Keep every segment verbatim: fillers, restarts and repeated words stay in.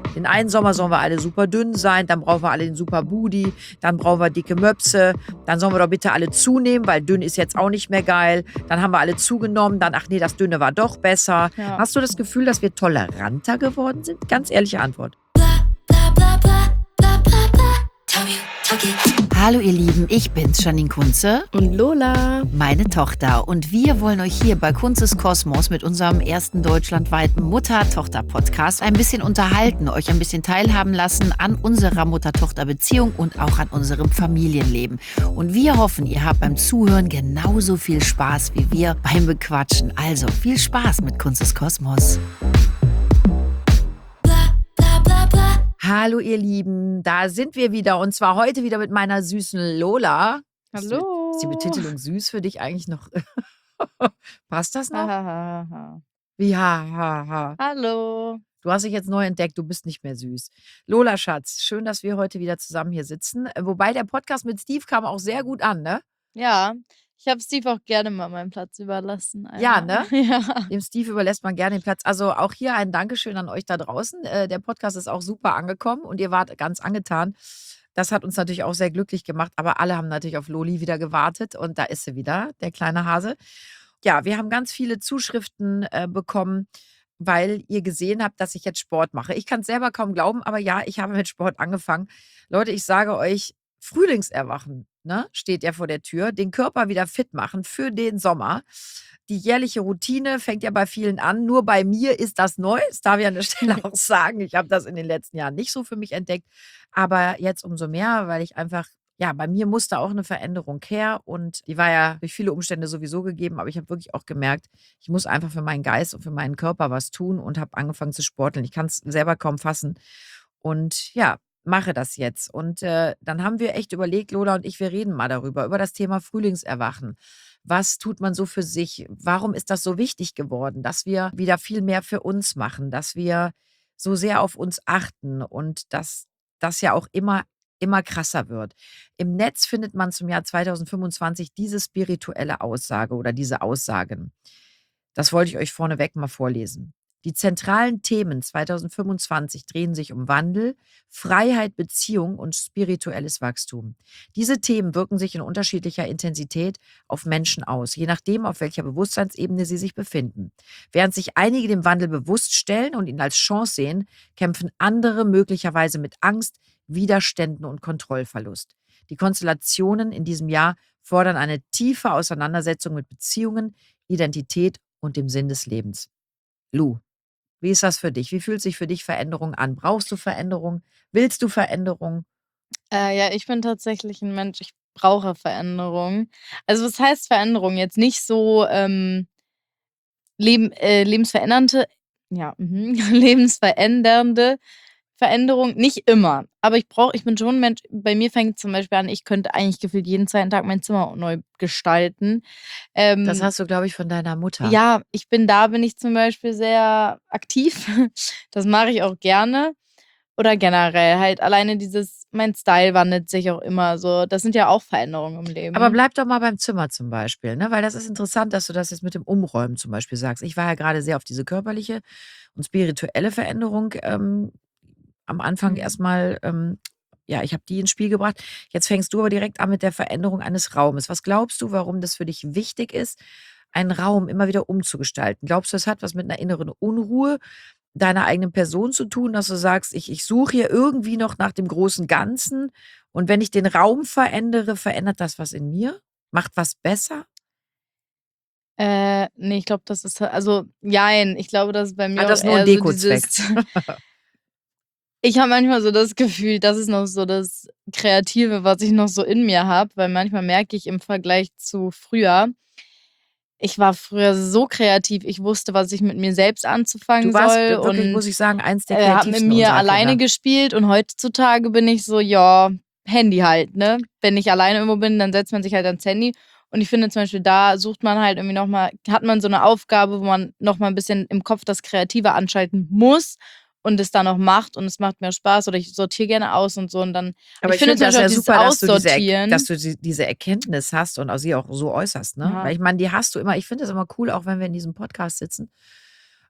Den einen Sommer sollen wir alle super dünn sein, dann brauchen wir alle den super Booty, dann brauchen wir dicke Möpse, dann sollen wir doch bitte alle zunehmen, weil dünn ist jetzt auch nicht mehr geil. Dann haben wir alle zugenommen, dann, ach nee, das Dünne war doch besser. Ja. Hast du das Gefühl, dass wir toleranter geworden sind? Ganz ehrliche Antwort. Hallo ihr Lieben, ich bin's, Janine Kunze. Und Lola. Meine Tochter. Und wir wollen euch hier bei Kunzes Kosmos mit unserem ersten deutschlandweiten Mutter-Tochter-Podcast ein bisschen unterhalten, euch ein bisschen teilhaben lassen an unserer Mutter-Tochter-Beziehung und auch an unserem Familienleben. Und wir hoffen, ihr habt beim Zuhören genauso viel Spaß wie wir beim Bequatschen. Also viel Spaß mit Kunzes Kosmos. Hallo ihr Lieben, da sind wir wieder und zwar heute wieder mit meiner süßen Lola. Hallo. Ist die Betitelung süß für dich eigentlich noch? Passt das noch? Ha, ha, ha. Wie ha, ha, ha. Hallo. Du hast dich jetzt neu entdeckt, du bist nicht mehr süß. Lola, Schatz, schön, dass wir heute wieder zusammen hier sitzen. Wobei der Podcast mit Steve kam auch sehr gut an, ne? Ja, ich habe Steve auch gerne mal meinen Platz überlassen. Einmal. Ja, ne? Ja. Dem Steve überlässt man gerne den Platz. Also auch hier ein Dankeschön an euch da draußen. Äh, der Podcast ist auch super angekommen und ihr wart ganz angetan. Das hat uns natürlich auch sehr glücklich gemacht, aber alle haben natürlich auf Loli wieder gewartet und da ist sie wieder, der kleine Hase. Ja, wir haben ganz viele Zuschriften äh, bekommen, weil ihr gesehen habt, dass ich jetzt Sport mache. Ich kann es selber kaum glauben, aber ja, ich habe mit Sport angefangen. Leute, ich sage euch, Frühlingserwachen, ne, steht ja vor der Tür. Den Körper wieder fit machen für den Sommer. Die jährliche Routine fängt ja bei vielen an. Nur bei mir ist das neu. Das darf ich an der Stelle auch sagen. Ich habe das in den letzten Jahren nicht so für mich entdeckt. Aber jetzt umso mehr, weil ich einfach, ja, bei mir musste auch eine Veränderung her. Und die war ja durch viele Umstände sowieso gegeben. Aber ich habe wirklich auch gemerkt, ich muss einfach für meinen Geist und für meinen Körper was tun und habe angefangen zu sporteln. Ich kann es selber kaum fassen. Und ja, mache das jetzt. Und äh, dann haben wir echt überlegt, Lola und ich, wir reden mal darüber, über das Thema Frühlingserwachen. Was tut man so für sich? Warum ist das so wichtig geworden, dass wir wieder viel mehr für uns machen, dass wir so sehr auf uns achten und dass das ja auch immer, immer krasser wird? Im Netz findet man zum Jahr zweitausendfünfundzwanzig diese spirituelle Aussage oder diese Aussagen. Das wollte ich euch vorneweg mal vorlesen. Die zentralen Themen zweitausendfünfundzwanzig drehen sich um Wandel, Freiheit, Beziehung und spirituelles Wachstum. Diese Themen wirken sich in unterschiedlicher Intensität auf Menschen aus, je nachdem, auf welcher Bewusstseinsebene sie sich befinden. Während sich einige dem Wandel bewusst stellen und ihn als Chance sehen, kämpfen andere möglicherweise mit Angst, Widerständen und Kontrollverlust. Die Konstellationen in diesem Jahr fordern eine tiefe Auseinandersetzung mit Beziehungen, Identität und dem Sinn des Lebens. Lu, wie ist das für dich? Wie fühlt sich für dich Veränderung an? Brauchst du Veränderung? Willst du Veränderung? Äh, ja, ich bin tatsächlich ein Mensch, ich brauche Veränderung. Also was heißt Veränderung? Jetzt nicht so ähm, Leben, äh, lebensverändernde, ja, mhm, lebensverändernde Veränderung, nicht immer. Aber ich brauche, ich bin schon ein Mensch, bei mir fängt zum Beispiel an, ich könnte eigentlich gefühlt jeden zweiten Tag mein Zimmer neu gestalten. Ähm, Das hast du, glaube ich, von deiner Mutter. Ja, ich bin da, bin ich zum Beispiel sehr aktiv. Das mache ich auch gerne. Oder generell halt alleine dieses, mein Style wandelt sich auch immer so. Das sind ja auch Veränderungen im Leben. Aber bleib doch mal beim Zimmer zum Beispiel, ne? Weil das ist interessant, dass du das jetzt mit dem Umräumen zum Beispiel sagst. Ich war ja gerade sehr auf diese körperliche und spirituelle Veränderung ähm, am Anfang Mhm. erstmal, ähm, ja, ich habe die ins Spiel gebracht. Jetzt fängst du aber direkt an mit der Veränderung eines Raumes. Was glaubst du, warum das für dich wichtig ist, einen Raum immer wieder umzugestalten? Glaubst du, es hat was mit einer inneren Unruhe deiner eigenen Person zu tun, dass du sagst, ich, ich suche hier irgendwie noch nach dem großen Ganzen und wenn ich den Raum verändere, verändert das was in mir? Macht was besser? Äh, nee, ich glaube, das ist, also, jein, ich glaube, das ist bei mir Ah, auch das ist nur ein eher so Dekozweck. dieses, ich habe manchmal so das Gefühl, das ist noch so das Kreative, was ich noch so in mir habe, weil manchmal merke ich im Vergleich zu früher, ich war früher so kreativ, ich wusste, was ich mit mir selbst anzufangen Du warst soll äh, wirklich, muss und ich sagen, eins der äh, habe mit kreativsten mir unserer alleine Kinder. gespielt und heutzutage bin ich so, ja, Handy halt, ne? Wenn ich alleine irgendwo bin, dann setzt man sich halt ans Handy und ich finde zum Beispiel, da sucht man halt irgendwie nochmal, hat man so eine Aufgabe, wo man nochmal ein bisschen im Kopf das Kreative anschalten muss und es dann auch macht und es macht mir Spaß oder ich sortiere gerne aus und so und dann, Aber ich ich finde finde zum das Beispiel ja auch dieses super, dass du diese, Er- Aussortieren, dass du die- diese Erkenntnis hast und auch sie auch so äußerst, ne? ja, Weil ich meine, die hast du immer, ich finde das immer cool, auch wenn wir in diesem Podcast sitzen.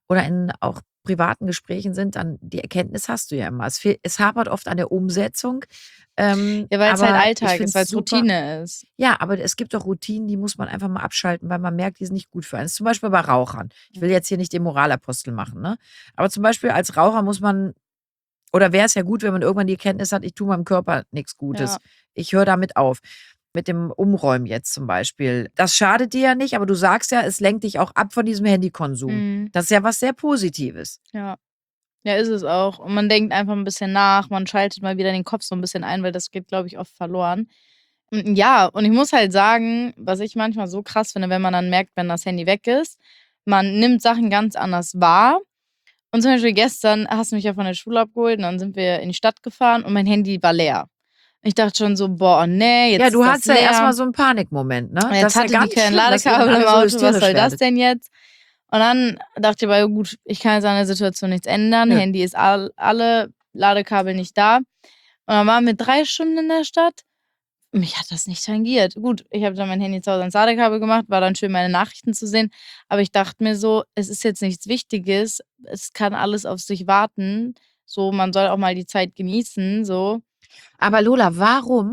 oder in auch privaten Gesprächen sind, dann die Erkenntnis hast du ja immer. Es, fehl, es hapert oft an der Umsetzung. Ähm, Ja, weil es halt aber ich Alltag finde ist, weil es es super. Routine ist. Ja, aber es gibt auch Routinen, die muss man einfach mal abschalten, weil man merkt, die sind nicht gut für einen. Zum Beispiel bei Rauchern. Ich will jetzt hier nicht den Moralapostel machen, ne? Aber zum Beispiel als Raucher muss man, oder wäre es ja gut, wenn man irgendwann die Erkenntnis hat, ich tue meinem Körper nichts Gutes. Ja. Ich höre damit auf. Mit dem Umräumen jetzt zum Beispiel. Das schadet dir ja nicht, aber du sagst ja, es lenkt dich auch ab von diesem Handykonsum. Mhm. Das ist ja was sehr Positives. Ja. Ja, ist es auch. Und man denkt einfach ein bisschen nach, man schaltet mal wieder den Kopf so ein bisschen ein, weil das geht, glaube ich, oft verloren. Und ja, und ich muss halt sagen, was ich manchmal so krass finde, wenn man dann merkt, wenn das Handy weg ist, man nimmt Sachen ganz anders wahr. Und zum Beispiel gestern hast du mich ja von der Schule abgeholt und dann sind wir in die Stadt gefahren und mein Handy war leer. Ich dachte schon so, boah, nee, jetzt Ja, du ist das hattest ja leer. erstmal so einen Panikmoment, ne? Und Das jetzt ist ja hatte die ganz kein schlimm, dass ihr dann Ladekabel alle im so Auto, was hysterisch soll das werdet. denn jetzt? Und dann dachte ich aber, gut, ich kann jetzt an der Situation nichts ändern. Nö. Handy ist all, alle, Ladekabel nicht da. Und dann waren wir drei Stunden in der Stadt. Mich hat das nicht tangiert. Gut, ich habe dann mein Handy zu Hause ans Ladekabel gemacht, war dann schön, meine Nachrichten zu sehen. Aber ich dachte mir so, es ist jetzt nichts Wichtiges. Es kann alles auf sich warten. So, man soll auch mal die Zeit genießen. So. Aber Lola, warum,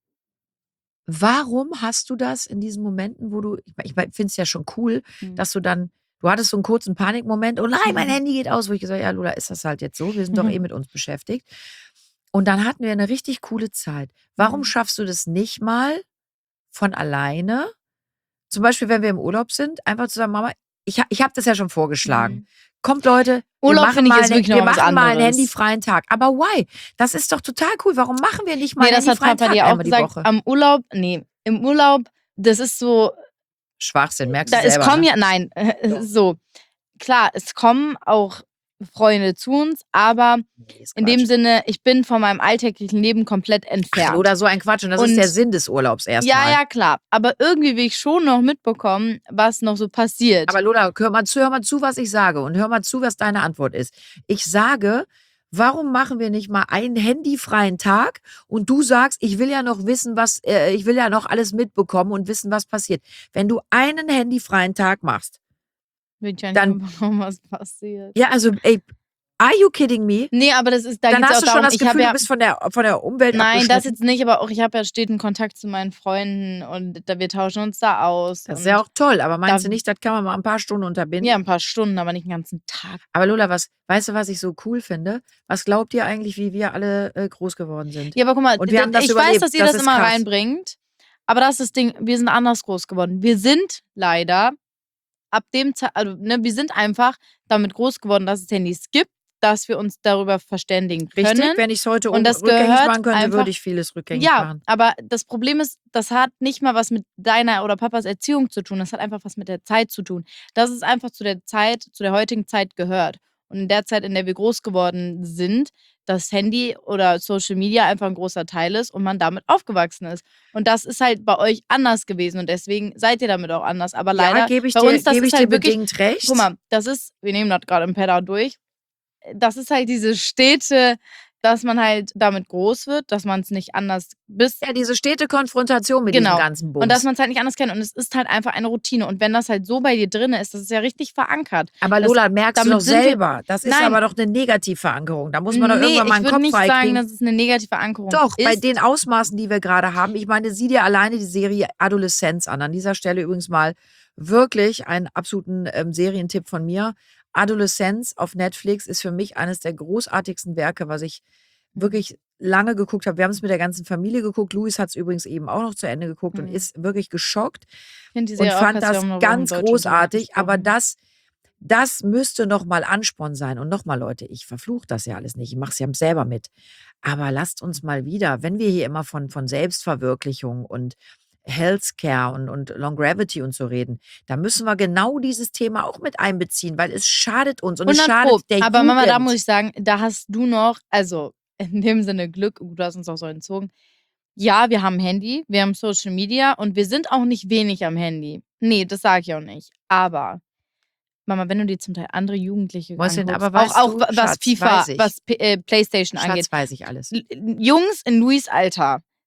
warum hast du das in diesen Momenten, wo du, ich, ich finde es ja schon cool, Hm. dass du dann, du hattest so einen kurzen Panikmoment, oh nein, mein Mhm. Handy geht aus, wo ich gesagt habe, ja Lola, ist das halt jetzt so, wir sind doch Mhm. eh mit uns beschäftigt. Und dann hatten wir eine richtig coole Zeit. Warum Mhm. schaffst du das nicht mal von alleine? Zum Beispiel, wenn wir im Urlaub sind, einfach zu sagen, Mama, ich, ha- ich habe das ja schon vorgeschlagen. Mhm. Kommt Leute, wir Urlaub machen, finde ich mal, ist ne, wirklich wir noch was machen mal einen anderes. handyfreien Tag. Aber why? Das ist doch total cool. Warum machen wir nicht mal Nee, einen das hat handyfreien Papa Tag dir auch einmal die gesagt. Woche? Am Urlaub, nee, im Urlaub, das ist so, Schwachsinn, merkst da du es selber, kommen ne? ja, nein, Doch. so, klar, es kommen auch Freunde zu uns, aber Nee, ist in dem Quatsch. Sinne, ich bin von meinem alltäglichen Leben komplett Ach, entfernt. oder so ein Quatsch. Und das ist der Und Sinn des Urlaubs ja, erstmal. ja, klar. Aber irgendwie will ich schon noch mitbekommen, was noch so passiert. Aber Lola, hör mal zu, hör mal zu, was ich sage. Und hör mal zu, was deine Antwort ist. Ich sage, warum machen wir nicht mal einen handyfreien Tag? Und du sagst, ich will ja noch wissen, was, äh, ich will ja noch alles mitbekommen und wissen, was passiert. Wenn du einen handyfreien Tag machst, Will ich ja nicht dann, mitbekommen, was passiert. ja, also, ey, are you kidding me? Nee, aber das ist, da Dann geht's hast auch du schon darum, das ich habe Gefühl, du ja, bist von der, von der Umwelt nein, das abgeschnitten. jetzt nicht, aber auch ich habe ja steten Kontakt zu meinen Freunden und da, wir tauschen uns da aus. Das ist und ja auch toll, aber da, meinst du nicht, das kann man mal ein paar Stunden unterbinden? ja, ein paar Stunden, aber nicht den ganzen Tag. Aber Lola, was, weißt du, was ich so cool finde? Was glaubt ihr eigentlich, wie wir alle äh, groß geworden sind? Ja, aber guck mal, Und wir haben das ich überlebt. weiß, dass ihr Das das, ist immer krass. reinbringt, aber das ist das Ding, wir sind anders groß geworden. Wir sind leider ab dem Zeit, also ne, wir sind einfach damit groß geworden, dass es Handys gibt, dass wir uns darüber verständigen können. Richtig, wenn ich es heute Und um, das rückgängig gehört machen könnte, einfach, würde ich vieles rückgängig ja, machen. aber das Problem ist, das hat nicht mal was mit deiner oder Papas Erziehung zu tun, das hat einfach was mit der Zeit zu tun. Das ist einfach zu der Zeit, zu der heutigen Zeit gehört. Und in der Zeit, in der wir groß geworden sind, das Handy oder Social Media einfach ein großer Teil ist und man damit aufgewachsen ist. Und das ist halt bei euch anders gewesen und deswegen seid ihr damit auch anders. Aber Ja, leider, gebe ich bei dir, uns, das gebe ist ich halt dir wirklich, bedingt recht. guck mal, das ist, wir nehmen das gerade im Pedal durch, das ist halt diese stete, dass man halt damit groß wird, dass man es nicht anders bis, Ja, diese stete Konfrontation mit diesem genau. ganzen Und dass Bums. man es halt nicht anders kennt. Und es ist halt einfach eine Routine. Und wenn das halt so bei dir drin ist, das ist ja richtig verankert. Aber Das, Lola, merkst du damit doch sind wir, selber. Das ist nein, aber doch eine Negativverankerung. Da muss man doch nee, irgendwann mal ich einen würde Kopf nicht sagen, freikriegen. dass es eine negative Ankerung Doch, bei ist. den Ausmaßen, die wir gerade haben. Ich meine, sieh dir alleine die Serie Adoleszenz an. An dieser Stelle übrigens mal wirklich einen absoluten ähm, Serientipp von mir. Adoleszenz auf Netflix ist für mich eines der großartigsten Werke, was ich Hm. wirklich lange geguckt habe. Wir haben es mit der ganzen Familie geguckt. Luis hat es übrigens eben auch noch zu Ende geguckt und Hm. ist wirklich geschockt Ich finde die und Serie auch fand krass. Wir das haben aber auch im ganz Deutschen drüber großartig. Aber gesprochen. das, das müsste nochmal Ansporn sein. Und nochmal, Leute, ich verfluche das ja alles nicht. Ich mache es ja selber mit. Aber lasst uns mal wieder, wenn wir hier immer von, von Selbstverwirklichung und Healthcare und, und Longevity und so reden, da müssen wir genau dieses Thema auch mit einbeziehen, weil es schadet uns und es hundert Pro. schadet der Aber Mama, da muss Jugend. ich sagen, da hast du noch, also in dem Sinne Glück, du hast uns auch so entzogen. Ja, wir haben ein Handy, wir haben Social Media und wir sind auch nicht wenig am Handy. Nee, das sage ich auch nicht. Aber, Mama, wenn du dir zum Teil andere Jugendliche Mäuschen, anguckst, aber auch, weißt auch du, wa- was Schatz, FIFA, weiß ich. was P äh, Playstation Schatz, angeht, weiß ich alles. L- Jungs in Luis Alter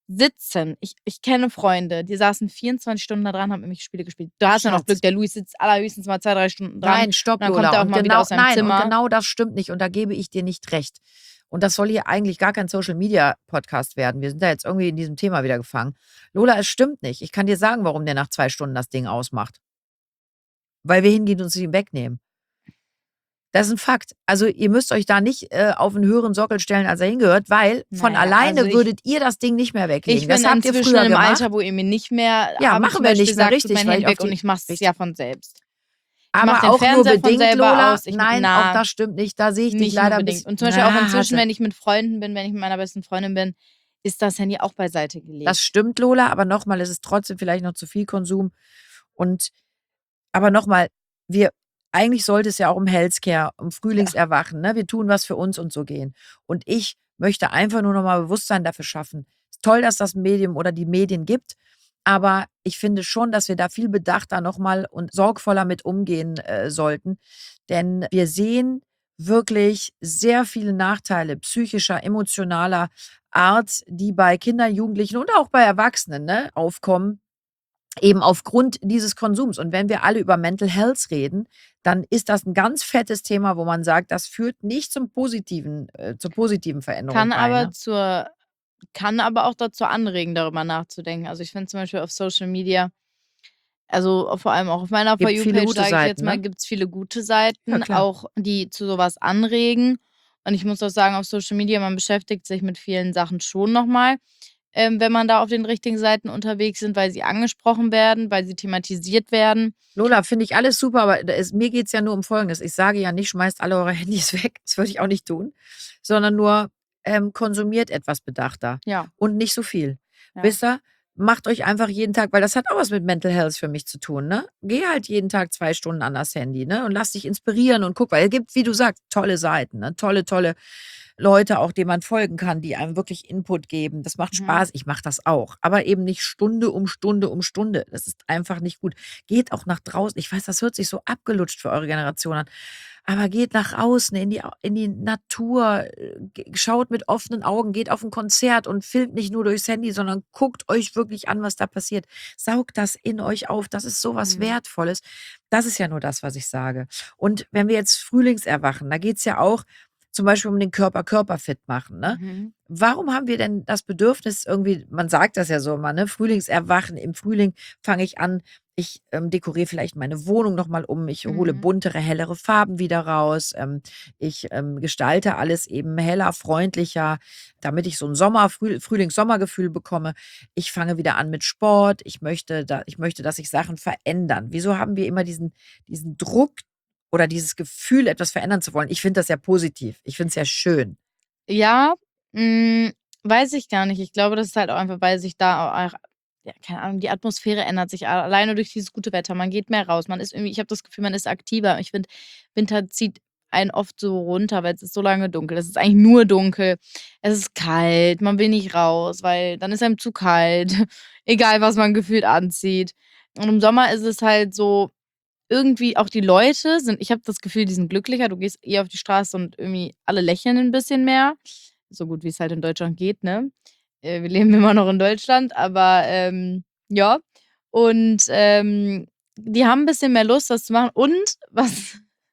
sitzen. Ich ich kenne Freunde, die saßen vierundzwanzig Stunden da dran, haben irgendwelche Spiele gespielt. Du hast ja noch Schatz. Glück, der Luis sitzt allerhöchstens mal zwei, drei Stunden dran Nein, und stopp, dann kommt Lola. er auch Und mal wieder genau, aus seinem nein, und Zimmer. genau das stimmt nicht. Und da gebe ich dir nicht recht. Und das soll hier eigentlich gar kein Social-Media-Podcast werden. Wir sind da jetzt irgendwie in diesem Thema wieder gefangen. Lola, es stimmt nicht. Ich kann dir sagen, warum der nach zwei Stunden das Ding ausmacht. Weil wir hingehen und es ihm wegnehmen. Das ist ein Fakt. Also ihr müsst euch da nicht äh, auf einen höheren Sockel stellen, als er hingehört, weil von Naja, alleine also ich, würdet ihr das Ding nicht mehr ich weglegen. bin Das habt ihr inzwischen früher im gemacht. Alter, wo ihr mir nicht mehr Ja, abends machen zum wir Beispiel nicht mehr sagt, tut richtig, mein weil Handy ich auf weg und die ich mache es richtig. ja von selbst. Ich Aber mache den auch nur Fernseher von bedingt, selber Lola. aus. Ich, Nein, auch na, das stimmt nicht. Da sehe ich dich nicht nur leider ein bedingt. bisschen. Und zum Beispiel auch Na, inzwischen, Hase. wenn ich mit Freunden bin, wenn ich mit meiner besten Freundin bin, ist das Handy auch beiseite Das gelegt. stimmt, Lola, aber nochmal, es ist trotzdem vielleicht noch zu viel Konsum. Und aber nochmal, wir, eigentlich sollte es ja auch um Healthcare, um Ja. Frühlingserwachen, ne? Wir tun was für uns und so gehen. Und ich möchte einfach nur nochmal Bewusstsein dafür schaffen. Ist toll, dass das Medium oder die Medien gibt, aber ich finde schon, dass wir da viel bedachter nochmal und sorgvoller mit umgehen äh, sollten. Denn wir sehen wirklich sehr viele Nachteile psychischer, emotionaler Art, die bei Kindern, Jugendlichen und auch bei Erwachsenen ne, aufkommen. Eben aufgrund dieses Konsums. Und wenn wir alle über Mental Health reden, dann ist das ein ganz fettes Thema, wo man sagt, das führt nicht zum positiven, äh, zur positiven Veränderung Kann bei. aber Ne? zur, kann aber auch dazu anregen, darüber nachzudenken. Also ich finde zum Beispiel auf Social Media, also vor allem auch auf meiner For Gibt viele You-Page, gute sage ich jetzt Seiten, mal, ne? gibt es viele gute Ja, Seiten, klar. auch die zu sowas anregen. Und ich muss auch sagen, auf Social Media, man beschäftigt sich mit vielen Sachen schon nochmal, ähm, wenn man da auf den richtigen Seiten unterwegs sind, weil sie angesprochen werden, weil sie thematisiert werden. Lola, finde ich alles super, aber da ist, mir geht es ja nur um Folgendes. Ich sage ja nicht, schmeißt alle eure Handys weg, das würde ich auch nicht tun, sondern nur ähm, konsumiert etwas bedachter Ja, und nicht so viel. ja. Wisst ihr, macht euch einfach jeden Tag, weil das hat auch was mit Mental Health für mich zu tun, ne? Geh halt jeden Tag zwei Stunden an das Handy, ne? Und lass dich inspirieren und guck, weil es gibt, wie du sagst, tolle Seiten, ne? Tolle, tolle Leute auch, denen man folgen kann, die einem wirklich Input geben. Das macht Mhm. Spaß. Ich mache das auch. Aber eben nicht Stunde um Stunde um Stunde. Das ist einfach nicht gut. Geht auch nach draußen. Ich weiß, das hört sich so abgelutscht für eure Generation an. Aber geht nach außen in die, in die Natur, äh, ge- schaut mit offenen Augen, geht auf ein Konzert und filmt nicht nur durchs Handy, sondern guckt euch wirklich an, was da passiert. Saugt das in euch auf. Das ist so was Mhm. Wertvolles. Das ist ja nur das, was ich sage. Und wenn wir jetzt Frühlingserwachen, da geht es ja auch zum Beispiel um den Körper körperfit machen. Ne? Mhm. Warum haben wir denn das Bedürfnis irgendwie, man sagt das ja so immer, ne? Frühlingserwachen, im Frühling fange ich an, ich ähm, dekoriere vielleicht meine Wohnung nochmal um, ich hole Mhm. buntere, hellere Farben wieder raus, ähm, ich ähm, gestalte alles eben heller, freundlicher, damit ich so ein Sommer, Früh, Frühlings-Sommergefühl bekomme. Ich fange wieder an mit Sport, ich möchte, da, ich möchte, dass sich Sachen verändern. Wieso haben wir immer diesen, diesen Druck oder dieses Gefühl, etwas verändern zu wollen? Ich finde das ja positiv. Ich finde es ja schön. Ja, hm, weiß ich gar nicht. Ich glaube, das ist halt auch einfach, weil sich da auch, ja, keine Ahnung, die Atmosphäre ändert sich a alleine durch dieses gute Wetter. Man geht mehr raus. Man ist irgendwie, ich habe das Gefühl, man ist aktiver. Ich finde, Winter zieht einen oft so runter, weil es ist so lange dunkel. Es ist eigentlich nur dunkel. Es ist kalt, man will nicht raus, weil dann ist einem zu kalt, egal was man gefühlt anzieht. Und im Sommer ist es halt so, irgendwie auch die Leute sind, ich habe das Gefühl, die sind glücklicher. Du gehst eher auf die Straße und irgendwie alle lächeln ein bisschen mehr. So gut, wie es halt in Deutschland geht, ne? Äh, wir leben immer noch in Deutschland, aber, ähm, ja. Und, ähm, die haben 'n bisschen mehr Lust, das zu machen. Und was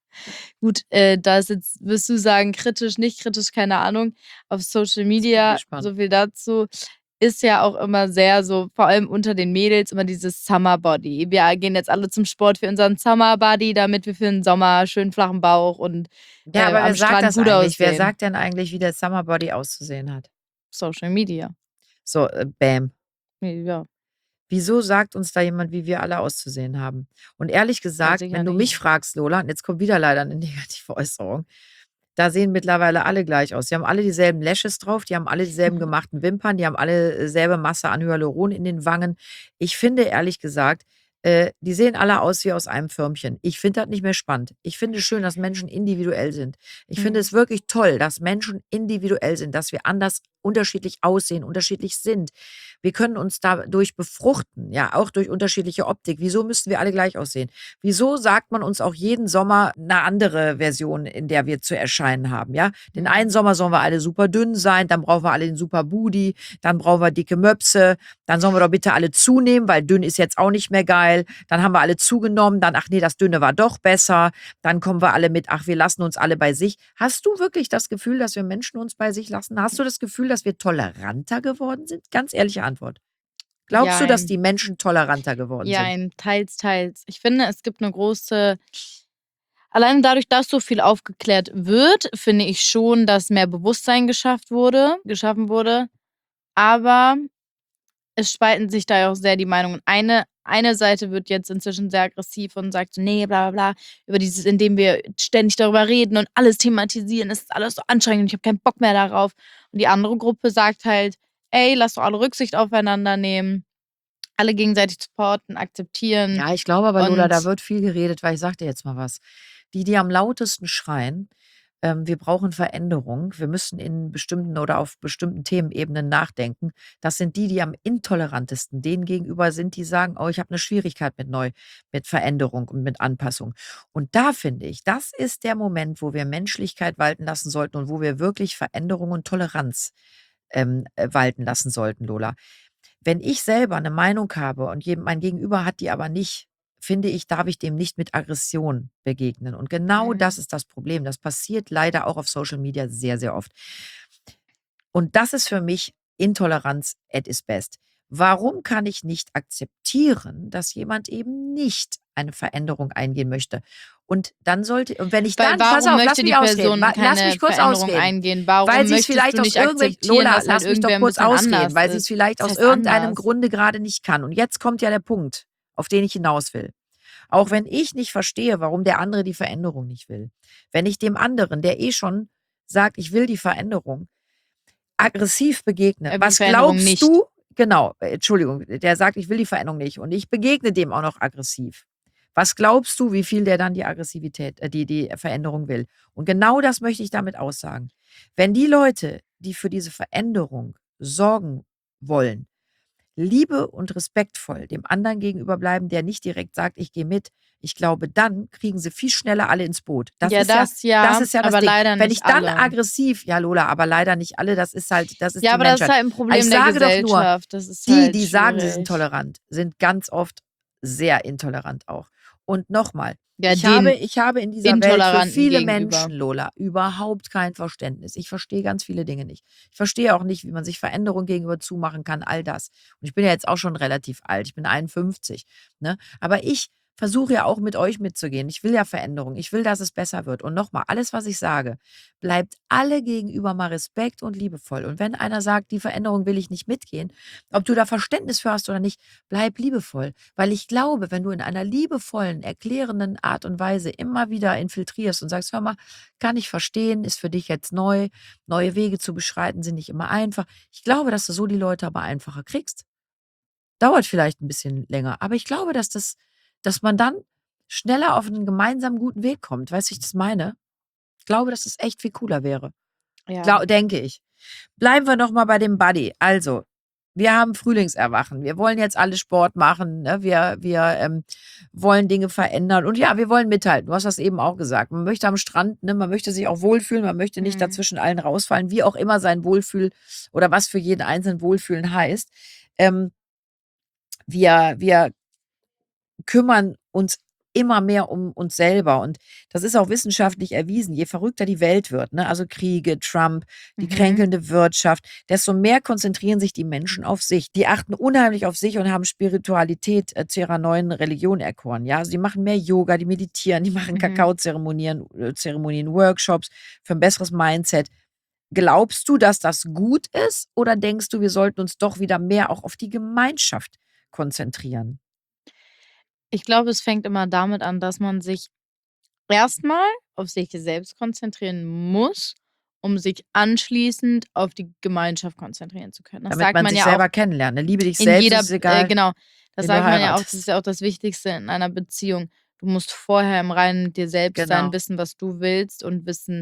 gut, äh, da ist jetzt, wirst du sagen, kritisch, nicht kritisch, keine Ahnung. Auf Social Jetzt bin ich Media, gespannt. so viel dazu, ist ja auch immer sehr so, vor allem unter den Mädels, immer dieses Summer Body. Wir gehen jetzt alle zum Sport für unseren Summer Body, damit wir für den Sommer schön flachen Bauch und, Ja, äh, aber wer am sagt Strand das gut eigentlich? Wer aussehen. sagt denn eigentlich, wie der Summer Body auszusehen hat? Social Media. So, äh, bam. Ja, Wieso sagt uns da jemand, wie wir alle auszusehen haben? Und ehrlich weiß gesagt, ich ja wenn du mich nicht. fragst, Lola, und jetzt kommt wieder leider eine negative Äußerung, da sehen mittlerweile alle gleich aus. Die haben alle dieselben Lashes drauf, die haben alle dieselben gemachten Wimpern, die haben alle äh, selbe Masse an Hyaluron in den Wangen. Ich finde ehrlich gesagt, äh, die sehen alle aus wie aus einem Förmchen. Ich finde das nicht mehr spannend. Ich finde es schön, dass Menschen individuell sind. Ich finde Mhm. es wirklich toll, dass Menschen individuell sind, dass wir anders unterschiedlich aussehen, unterschiedlich sind. Wir können uns dadurch befruchten, ja, auch durch unterschiedliche Optik. Wieso müssen wir alle gleich aussehen? Wieso sagt man uns auch jeden Sommer eine andere Version, in der wir zu erscheinen haben, ja? Den einen Mhm. Sommer sollen wir alle super dünn sein, dann brauchen wir alle den super Booty, dann brauchen wir dicke Möpse, dann sollen wir doch bitte alle zunehmen, weil dünn ist jetzt auch nicht mehr geil. Dann haben wir alle zugenommen, dann, ach nee, das Dünne war doch besser. Dann kommen wir alle mit, ach, wir lassen uns alle bei sich. Hast du wirklich das Gefühl, dass wir Menschen uns bei sich lassen? Hast du das Gefühl, dass wir toleranter geworden sind? Ganz ehrliche Antwort. Glaubst du, dass Jein. die Menschen toleranter geworden sind? Jein, teils, teils. Ich finde, es gibt eine große allein dadurch, dass so viel aufgeklärt wird, finde ich schon, dass mehr Bewusstsein geschafft wurde geschaffen wurde. Aber es spalten sich da ja auch sehr die Meinungen. Eine eine Seite wird jetzt inzwischen sehr aggressiv und sagt so: „Ne, bla bla bla“, über dieses indem wir ständig darüber reden und alles thematisieren. Es ist alles so anstrengend und ich habe keinen Bock mehr darauf. Und die andere Gruppe sagt halt: „Ey, lass doch alle Rücksicht aufeinander nehmen, alle gegenseitig supporten, akzeptieren.“ Ja, ich glaube aber, Lola, da Und wird viel geredet, weil ich sage dir jetzt mal was. Die, die am lautesten schreien, ähm, wir brauchen Veränderung, wir müssen in bestimmten oder auf bestimmten Themenebenen nachdenken, das sind die, die am intolerantesten denen gegenüber sind, die sagen, oh, ich habe eine Schwierigkeit mit neu, mit Veränderung und mit Anpassung. Und da finde ich, das ist der Moment, wo wir Menschlichkeit walten lassen sollten und wo wir wirklich Veränderung und Toleranz ähm, äh, walten lassen sollten, Lola. Wenn ich selber eine Meinung habe und jem mein Gegenüber hat die aber nicht, finde ich, darf ich dem nicht mit Aggression begegnen. Und genau das Mhm. ist das Problem. Das passiert leider auch auf Social Media sehr, sehr oft. Und das ist für mich Intoleranz at its best. Warum kann ich nicht akzeptieren, dass jemand eben nicht eine Veränderung eingehen möchte? Und dann sollte und wenn ich Weil dann pass warum auf, lass möchte die mich ausreden. Person Wa lass keine mich kurz Veränderung ausreden. eingehen? Weil Warum sie es möchtest vielleicht du aus nicht irgendwelchen akzeptieren, Lola, dass halt lass mich doch irgendwer 'n kurz bisschen ausreden, anders weil sie es ist? vielleicht Was aus heißt irgendeinem anders? Grunde gerade nicht kann. Und jetzt kommt ja der Punkt, auf den ich hinaus will. Auch wenn ich nicht verstehe, warum der andere die Veränderung nicht will. Wenn ich dem anderen, der eh schon sagt, ich will die Veränderung, aggressiv begegne. Er will die Was Veränderung glaubst nicht. du genau, äh, Entschuldigung, der sagt, ich will die Veränderung nicht und ich begegne dem auch noch aggressiv. Was glaubst du, wie viel der dann die Aggressivität äh, die die Veränderung will? Und genau das möchte ich damit aussagen. Wenn die Leute, die für diese Veränderung sorgen wollen, liebe und respektvoll dem anderen gegenüber bleiben, der nicht direkt sagt: „Ich gehe mit“, ich glaube, dann kriegen sie viel schneller alle ins Boot. Das Ja, ist ja das das ja, ist ja das aber Ding. leider Wenn nicht ich dann alle. aggressiv ja, Lola, aber leider nicht alle, das ist halt das ist Ja, die aber das ist Menschheit. halt 'n Aber ich Problem der sage doch nur, Gesellschaft. Das ist die, halt die sagen, sie sind schwierig. tolerant, sind ganz oft sehr intolerant auch. Und noch mal, Ja, ich habe den ich habe in dieser Welt für Intoleranten viele gegenüber. Menschen, Lola, überhaupt kein Verständnis. Ich verstehe ganz viele Dinge nicht. Ich verstehe auch nicht, wie man sich Veränderung gegenüber zumachen kann, all das. Und ich bin ja jetzt auch schon relativ alt. Ich bin einundfünfzig, ne? Aber ich versuche ja auch mit euch mitzugehen. Ich will ja Veränderung. Ich will, dass es besser wird. Und noch mal, alles, was ich sage, bleibt alle gegenüber mal Respekt und liebevoll. Und wenn einer sagt, die Veränderung will ich nicht mitgehen, ob du da Verständnis für hast oder nicht, bleib liebevoll. Weil ich glaube, wenn du in einer liebevollen, erklärenden Art und Weise immer wieder infiltrierst und sagst: „Hör mal, kann ich verstehen, ist für dich jetzt neu. Neue Wege zu beschreiten sind nicht immer einfach.“ Ich glaube, dass du so die Leute aber einfacher kriegst. Dauert vielleicht ein bisschen länger, aber ich glaube, dass das dass man dann schneller auf einen gemeinsamen guten Weg kommt. Weißt du, wie ich das meine? Ich glaube, dass es echt viel cooler wäre. Ja. Glau denke ich. Bleiben wir noch mal bei dem Buddy. Also, wir haben Frühlingserwachen. Wir wollen jetzt alle Sport machen, ne? Wir wir, ähm, wollen Dinge verändern und ja, wir wollen mithalten. Du hast das eben auch gesagt. Man möchte am Strand, ne, man möchte sich auch wohlfühlen, man möchte nicht Mhm. dazwischen allen rausfallen, wie auch immer sein Wohlfühl oder was für jeden Einzelnen Wohlfühlen heißt. Ähm, wir wir kümmern uns immer mehr um uns selber und das ist auch wissenschaftlich erwiesen. Je verrückter die Welt wird, ne, also Kriege, Trump, die Mhm. kränkelnde Wirtschaft, desto mehr konzentrieren sich die Menschen auf sich. Die achten unheimlich auf sich und haben Spiritualität, äh, zu ihrer neuen Religion erkoren, ja? Also, die machen mehr Yoga, die meditieren, die machen Mhm. Kakaozeremonien äh, Zeremonien, Workshops für ein besseres Mindset. Glaubst du, dass das gut ist oder denkst du, wir sollten uns doch wieder mehr auch auf die Gemeinschaft konzentrieren? Ich glaube, es fängt immer damit an, dass man sich erstmal auf sich selbst konzentrieren muss, um sich anschließend auf die Gemeinschaft konzentrieren zu können. Das Damit sagt man man sich ja auch selber kennenlernt, ne? Liebe dich in selbst, jeder es ist äh, egal, genau. Das wen du sagt man ja auch, das ist heiratest. ja auch das Wichtigste in einer Beziehung. Du musst vorher im Reinen mit dir selbst sein, Genau. wissen, was du willst und wissen,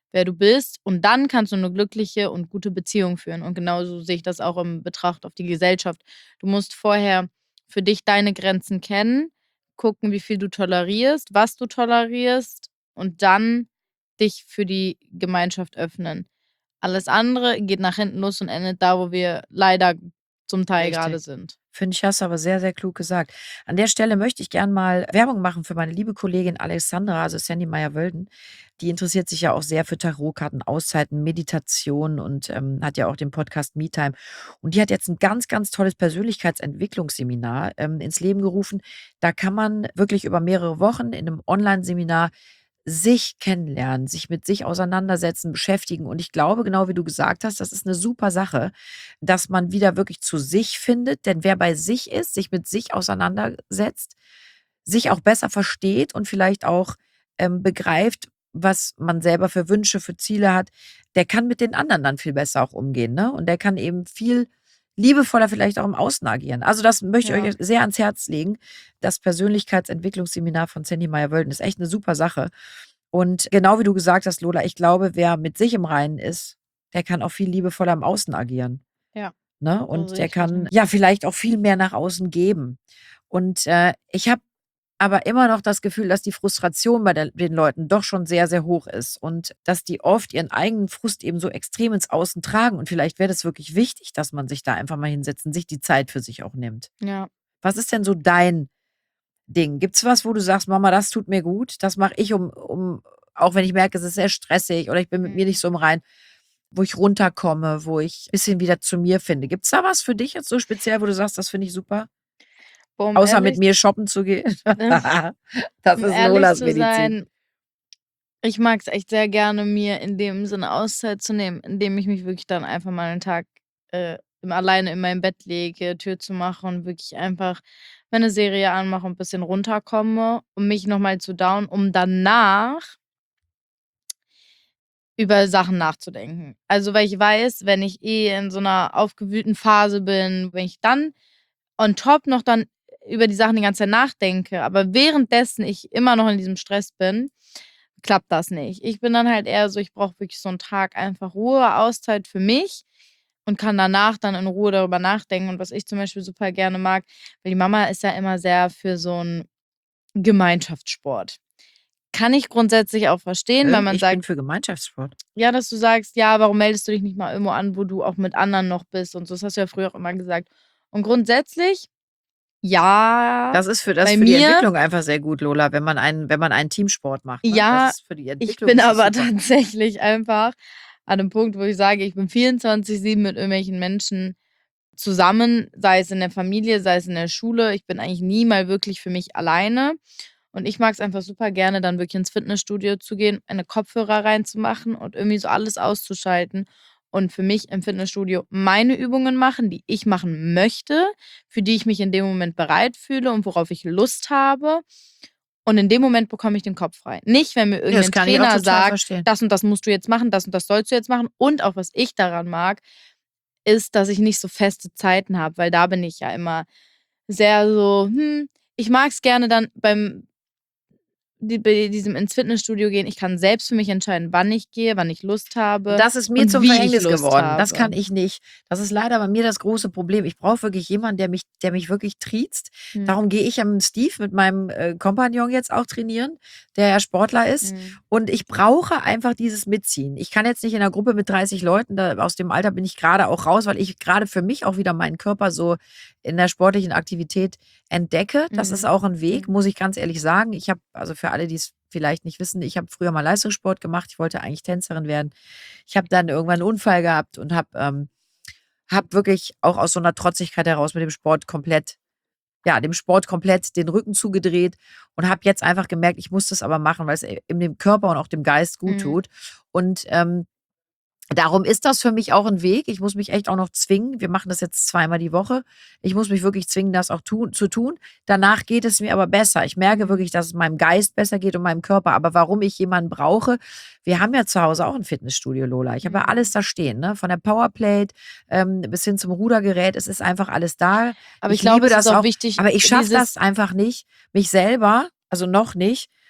wer du bist. Und dann kannst du eine glückliche und gute Beziehung führen. Und genauso sehe ich das auch im Betracht auf die Gesellschaft. Du musst vorher für dich deine Grenzen kennen, gucken, wie viel du tolerierst, was du tolerierst und dann dich für die Gemeinschaft öffnen. Alles andere geht nach hinten los und endet da, wo wir leider zum Teil gerade Richtig. sind. Finde ich, hast du aber sehr, sehr klug gesagt. An der Stelle möchte ich gern mal Werbung machen für meine liebe Kollegin Alexandra, also Sandy Meyer-Wölden. Die interessiert sich ja auch sehr für Tarotkarten, Auszeiten, Meditation und ähm, hat ja auch den Podcast MeTime. Und die hat jetzt ein ganz, ganz tolles Persönlichkeitsentwicklungsseminar ähm, ins Leben gerufen. Da kann man wirklich über mehrere Wochen in einem Online-Seminar sich kennenlernen, sich mit sich auseinandersetzen, beschäftigen. Und ich glaube, genau wie du gesagt hast, das ist eine super Sache, dass man wieder wirklich zu sich findet. Denn wer bei sich ist, sich mit sich auseinandersetzt, sich auch besser versteht und vielleicht auch ähm, begreift, was man selber für Wünsche, für Ziele hat, der kann mit den anderen dann viel besser auch umgehen. Ne? Und der kann eben viel liebevoller vielleicht auch im Außen agieren. Also das möchte ich Ja. euch sehr ans Herz legen. Das Persönlichkeitsentwicklungsseminar von Sandy Meyer-Wölden ist echt eine super Sache. Und genau wie du gesagt hast, Lola, ich glaube, wer mit sich im Reinen ist, der kann auch viel liebevoller im Außen agieren. Ja. Ne? So Und sehe der ich das kann nämlich. ja vielleicht auch viel mehr nach außen geben. Und äh, ich habe aber immer noch das Gefühl, dass die Frustration bei der, den Leuten doch schon sehr, sehr hoch ist und dass die oft ihren eigenen Frust eben so extrem ins Außen tragen. Und vielleicht wäre das wirklich wichtig, dass man sich da einfach mal hinsetzt und sich die Zeit für sich auch nimmt. Ja. Was ist denn so dein Ding? Gibt's was, wo du sagst, Mama, das tut mir gut? Das mache ich, um, um, auch wenn ich merke, es ist sehr stressig oder ich bin mit mir Mhm. nicht so im Reinen, wo ich runterkomme, wo ich ein bisschen wieder zu mir finde. Gibt's da was für dich jetzt so speziell, wo du sagst, das finde ich super? Boah, um Außer mit ehrlich, mir shoppen zu gehen. Das um ist ehrlich Lolas zu Medizin. sein, ich mag es echt sehr gerne, mir in dem Sinne Auszeit zu nehmen, indem ich mich wirklich dann einfach mal einen Tag äh, im, alleine in mein Bett lege, Tür zu machen und wirklich einfach meine Serie anmache und ein bisschen runterkomme, um mich nochmal zu down, um danach über Sachen nachzudenken. Also, weil ich weiß, wenn ich eh in so einer aufgewühlten Phase bin, wenn ich dann on top noch dann über die Sachen die ganze Zeit nachdenke, aber währenddessen ich immer noch in diesem Stress bin, klappt das nicht. Ich bin dann halt eher so, ich brauche wirklich so einen Tag einfach Ruhe, Auszeit für mich und kann danach dann in Ruhe darüber nachdenken. Und was ich zum Beispiel super gerne mag, weil die Mama ist ja immer sehr für so 'n Gemeinschaftssport. Kann ich grundsätzlich auch verstehen, wenn Ähm, man ich bin sagt, für Gemeinschaftssport. ja, dass du sagst: „Ja, warum meldest du dich nicht mal irgendwo an, wo du auch mit anderen noch bist?“ Und so. Das hast du ja früher auch immer gesagt. Und grundsätzlich, ja, Das ist für das bei für die mir, Entwicklung einfach sehr gut, Lola, wenn man einen wenn man einen Teamsport macht, ne? Das ja, ist für die ich Entwicklung bin ist das aber super. tatsächlich einfach an 'nem Punkt, wo ich sage, ich bin vierundzwanzig sieben mit irgendwelchen Menschen zusammen, sei es in der Familie, sei es in der Schule. Ich bin eigentlich nie mal wirklich für mich alleine. Und ich mag es einfach super gerne, dann wirklich ins Fitnessstudio zu gehen, meine Kopfhörer reinzumachen und irgendwie so alles auszuschalten und für mich im Fitnessstudio meine Übungen machen, die ich machen möchte, für die ich mich in dem Moment bereit fühle und worauf ich Lust habe. Und in dem Moment bekomme ich den Kopf frei. Nicht, wenn mir Ja, das irgendein kann ich auch Trainer total sagt: verstehen. „Das und das musst du jetzt machen, das und das sollst du jetzt machen.“ Und auch was ich daran mag, ist, dass ich nicht so feste Zeiten habe, weil da bin ich ja immer sehr so, hm, ich mag es gerne dann beim die bei diesem ins Fitnessstudio gehen. Ich kann selbst für mich entscheiden, wann ich gehe, wann ich Lust Und habe das ist mir und zum wie ich Verhängnis Lust geworden. Das kann habe. ich nicht. Das ist leider bei mir das große Problem. Ich brauche wirklich jemanden, der mich der mich wirklich triezt. Mhm. Darum gehe ich am Steve mit meinem, äh, Kompagnon jetzt auch trainieren, der ja Sportler ist. Mhm. Und ich brauche einfach dieses Mitziehen. Ich kann jetzt nicht in 'ner Gruppe mit dreißig Leuten, da aus dem Alter bin ich grade auch raus, weil ich grade für mich auch wieder meinen Körper so in der sportlichen Aktivität entdecke. Das ist Mhm. auch 'n Weg, Mhm. muss ich ganz ehrlich sagen. Ich habe also für alle, die's vielleicht nicht wissen, ich habe früher mal Leistungssport gemacht. Ich wollte eigentlich Tänzerin werden. Ich habe dann irgendwann 'n Unfall gehabt und habe ähm, habe wirklich auch aus so 'ner Trotzigkeit heraus mit dem Sport komplett ja, dem Sport komplett den Rücken zugedreht und habe jetzt einfach gemerkt, ich muss das aber machen, weil's e eben dem Körper und auch dem Geist Mhm. guttut. Und, ähm, darum ist das für mich auch 'n Weg. Ich muss mich echt auch noch zwingen. Wir machen das jetzt zweimal die Woche. Ich muss mich wirklich zwingen, das auch tun zu tun. Danach geht es mir aber besser. Ich merke Mhm. wirklich, dass es meinem Geist besser geht und meinem Körper. Aber warum ich jemanden brauche, wir haben ja zu Hause auch 'n Fitnessstudio, Lola. Ich habe ja alles Mhm. da stehen, ne? Von der Powerplate, ähm, bis hin zum Rudergerät. Es ist einfach alles da. Aber ich Ich glaube, liebe es ist das auch auch, wichtig, aber ich schaffe dieses das einfach nicht, mich selber also noch nicht,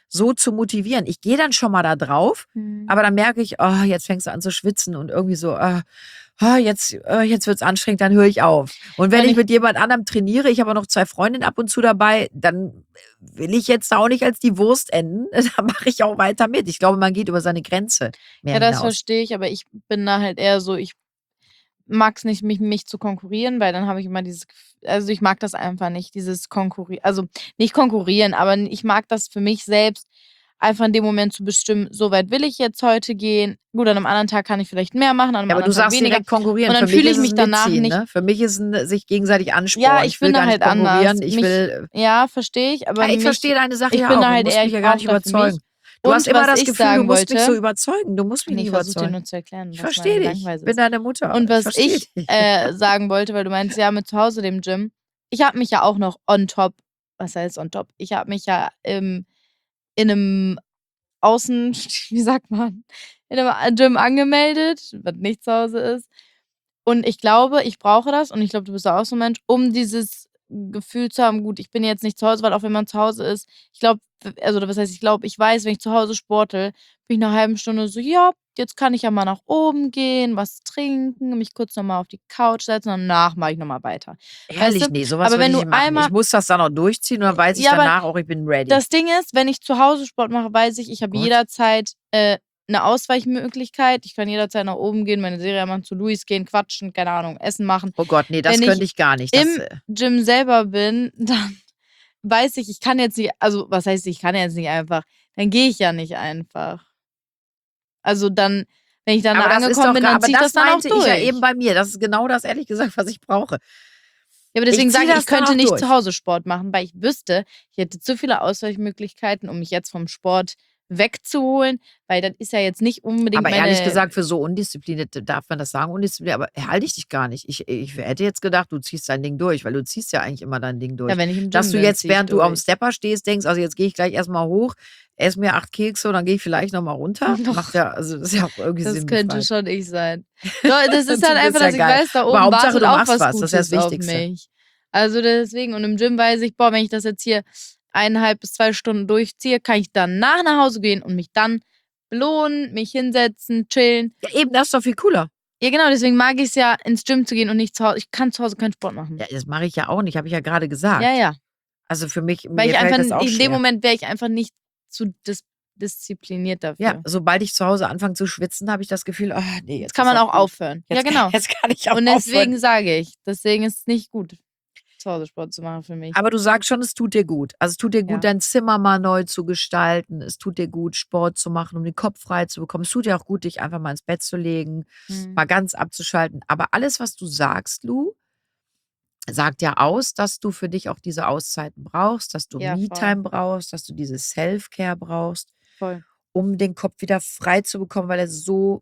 so zu motivieren. Ich gehe dann schon mal da drauf, Mhm. aber dann merke ich, oh, jetzt fängst du an zu schwitzen und irgendwie so, äh, oh, jetzt, äh, jetzt wird's anstrengend, dann höre ich auf. Und wenn Wenn ich ich mit jemand anderem trainiere, ich habe auch noch zwei Freundinnen ab und zu dabei, dann will ich jetzt auch nicht als die Wurst enden. Da mache ich auch weiter mit. Ich glaube, man geht über seine Grenze mehr Ja, das hinaus. verstehe ich, aber ich bin da halt eher so, ich mag es nicht, mich, mich zu konkurrieren, weil dann habe ich immer dieses, Gef- also ich mag das einfach nicht, dieses Konkurrieren, also nicht konkurrieren, aber ich mag das für mich selbst, einfach in dem Moment zu bestimmen, so weit will ich jetzt heute gehen. Gut, an einem anderen Tag kann ich vielleicht mehr machen, an einem Ja, aber du anderen Tag sagst weniger. direkt konkurrieren. Und Für dann mich fühle ist ich es mich ein danach Mitziehen, nicht. ne? Für mich ist ein sich gegenseitig Ja, anspornen. ich Ich will bin da gar nicht halt anders. konkurrieren. Ich Mich, will, ja, verstehe ich, aber ja, ich mich, verstehe deine Sache ich ja bin auch. da Du halt musst eher, mich ich ja gar brauche nicht da für mich. überzeugen. Du hast Und immer was das ich Gefühl, du sagen musst mich so wollte, überzeugen. Du musst mich nee, nicht ich versuche dir überzeugen. nur zu erklären, Ich was verstehe meine dich. Denkweise Ich bin ist. deine Mutter. Und Ich was verstehe ich dich. äh, sagen wollte, weil du meinst, ja, mit zu Hause dem Gym, ich habe mich ja auch noch on top, was heißt on top? Ich habe mich ja im, in einem Außen, wie sagt man, in einem Gym angemeldet, was nicht zu Hause ist. Und ich glaube, ich brauche das, und ich glaube, du bist auch so ein Mensch, um dieses Gefühl zu haben, gut, ich bin jetzt nicht zu Hause, weil auch wenn man zu Hause ist, ich glaube, also was heißt, ich glaube, ich weiß, wenn ich zu Hause sportel, bin ich nach einer halben Stunde so, ja, jetzt kann ich ja mal nach oben gehen, was trinken, mich kurz nochmal auf die Couch setzen und danach mache ich nochmal weiter. Weißt du? Ehrlich, nee, sowas Aber würde wenn ich du nicht machen. Ich einmal, muss das dann auch durchziehen und dann weiß ich ja, aber danach auch, ich bin ready. das Ding ist, wenn ich zu Hause Sport mache, weiß ich, ich habe Gott. jederzeit äh, eine Ausweichmöglichkeit. Ich kann jederzeit nach oben gehen, meine Serie machen, zu Luis gehen, quatschen, keine Ahnung, Essen machen. Oh Gott, nee, das Wenn könnte ich ich gar nicht. Das, im äh, Gym selber bin, dann weiß ich, ich kann jetzt nicht, also was heißt, ich kann jetzt nicht einfach, dann gehe ich ja nicht einfach. Also dann, wenn ich dann da aber das ist angekommen doch bin, gar, dann aber ziehe ich das das dann auch meinte ich ja eben durch. bei mir. Das ist genau das, ehrlich gesagt, was ich brauche. Ja, aber Ich deswegen ziehe sage ich, das ich dann könnte auch nicht durch. zu Hause Sport machen, weil ich wüsste, ich hätte zu viele Ausweichmöglichkeiten, um mich jetzt vom Sport wegzuholen, weil das ist ja jetzt nicht unbedingt Aber ehrlich meine. gesagt, für so undiszipliniert, darf man das sagen, undiszipliniert, aber halte ich dich gar nicht. Ich, ich hätte jetzt gedacht, du ziehst dein Ding durch, weil du ziehst ja eigentlich immer dein Ding durch. Ja, wenn ich im Dass Gym du bin, jetzt, ziehe ich während du am durch. Stepper stehst, denkst, also jetzt gehe ich gleich erstmal hoch, esse mir acht Kekse und dann gehe ich vielleicht nochmal runter. Macht ja, also das ist ja auch irgendwie Das könnte sinnbefreit. schon ich sein. Doch, das ist Du halt bist einfach, ja dass ich geil. weiß, da Aber oben Hauptsache, wartet du auch machst was was. Das ist ja das Gutes auf Wichtigste. mich. Also deswegen, und im Gym weiß ich, boah, wenn ich das jetzt hier eineinhalb bis zwei Stunden durchziehe, kann ich danach nach Hause gehen und mich dann belohnen, mich hinsetzen, chillen. Ja, eben, das ist doch viel cooler. Ja, genau, deswegen mag ich es ja, ins Gym zu gehen und nicht zu Hause. Ich kann zu Hause keinen Sport machen. Ja, das mache ich ja auch nicht, habe ich ja gerade Ja, gesagt. ja. Also für mich, Weil mir ich einfach, fällt das auch in dem schwer. Moment wäre ich einfach nicht zu dis diszipliniert Ja, dafür. sobald ich zu Hause anfange zu schwitzen, habe ich das Gefühl, ah, nee, Jetzt jetzt kann ist man auch auch gut. aufhören. Ja, Jetzt kann, genau. jetzt kann ich auch Und aufhören. deswegen sage ich, deswegen ist es nicht gut, zu Hause Sport zu machen für mich. Aber du sagst schon, es tut dir gut. Also es tut dir gut, Ja. dein Zimmer mal neu zu gestalten. Es tut dir gut, Sport zu machen, um den Kopf frei zu bekommen. Es tut dir auch gut, dich einfach mal ins Bett zu legen, Mhm. mal ganz abzuschalten. Aber alles, was du sagst, Lu, sagt ja aus, dass du für dich auch diese Auszeiten brauchst, dass du Ja, voll. Me-Time brauchst, dass du diese Self-Care brauchst, Voll. um den Kopf wieder frei zu bekommen, weil er so,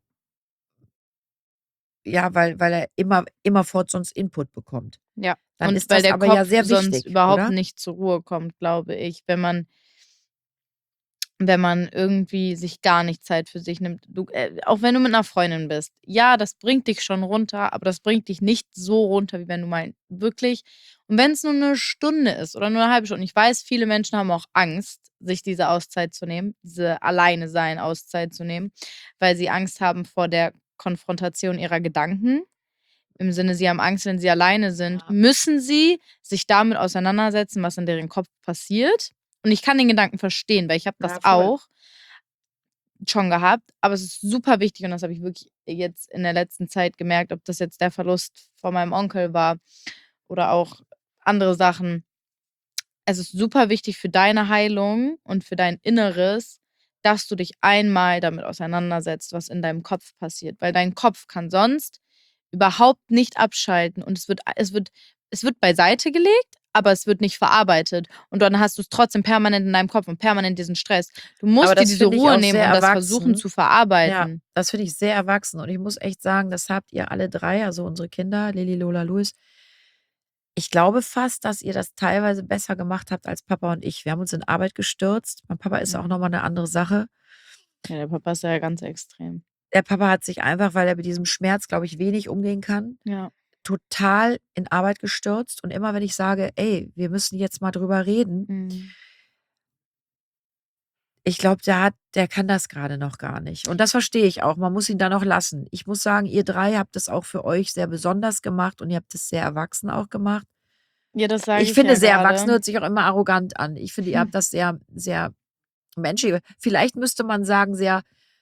ja, weil, weil er immer, immerfort sonst Input bekommt. Ja. Dann Und ist weil das der aber ja Kopf sehr sonst wichtig, überhaupt oder? nicht zur Ruhe kommt, glaube ich, wenn man wenn man irgendwie sich gar nicht Zeit für sich nimmt. Du, äh, auch wenn du mit einer Freundin bist. Ja, das bringt dich schon runter, aber das bringt dich nicht so runter, wie wenn du mal wirklich, und wenn es nur eine Stunde ist oder nur eine halbe Stunde. Ich weiß, viele Menschen haben auch Angst, sich diese Auszeit zu nehmen, diese Alleine-Sein-Auszeit zu nehmen, weil sie Angst haben vor der Konfrontation ihrer Gedanken. Im Sinne, sie haben Angst, wenn sie alleine sind, Ja. müssen sie sich damit auseinandersetzen, was in deren Kopf passiert. Und ich kann den Gedanken verstehen, weil ich habe das Ja, voll. auch schon gehabt. Aber es ist super wichtig, und das habe ich wirklich jetzt in der letzten Zeit gemerkt, ob das jetzt der Verlust von meinem Onkel war oder auch andere Sachen. Es ist super wichtig für deine Heilung und für dein Inneres, dass du dich einmal damit auseinandersetzt, was in deinem Kopf passiert. Weil dein Kopf kann sonst überhaupt nicht abschalten, und es wird, es wird, es wird beiseite gelegt, aber es wird nicht verarbeitet. Und dann hast du es trotzdem permanent in deinem Kopf und permanent diesen Stress. Du Aber musst dir das diese finde ich Ruhe auch nehmen sehr und das versuchen erwachsen. zu Ja, verarbeiten. das finde ich sehr erwachsen. Und ich muss echt sagen, das habt ihr alle drei, also unsere Kinder, Lilly, Lola, Louis. Ich glaube fast, dass ihr das teilweise besser gemacht habt als Papa und ich. Wir haben uns in Arbeit gestürzt. Mein Papa ist auch Mhm. nochmal eine andere Sache. Ja, der Papa ist ja ganz extrem. Der Papa hat sich einfach, weil er mit diesem Schmerz, glaube ich, wenig umgehen kann, Ja. total in Arbeit gestürzt. Und immer wenn ich sage, ey, wir müssen jetzt mal drüber reden, Mhm. Ich glaube, der hat der kann das gerade noch gar nicht. Und das verstehe ich auch. Man muss ihn da noch lassen. Ich muss sagen, ihr drei habt es auch für euch sehr besonders gemacht und ihr habt es sehr erwachsen auch gemacht. Ja, das sage Ich ich finde, ja sehr erwachsen gerade. hört sich auch immer arrogant an. Ich finde, ihr habt das sehr, sehr menschlich. Vielleicht müsste man sagen, sehr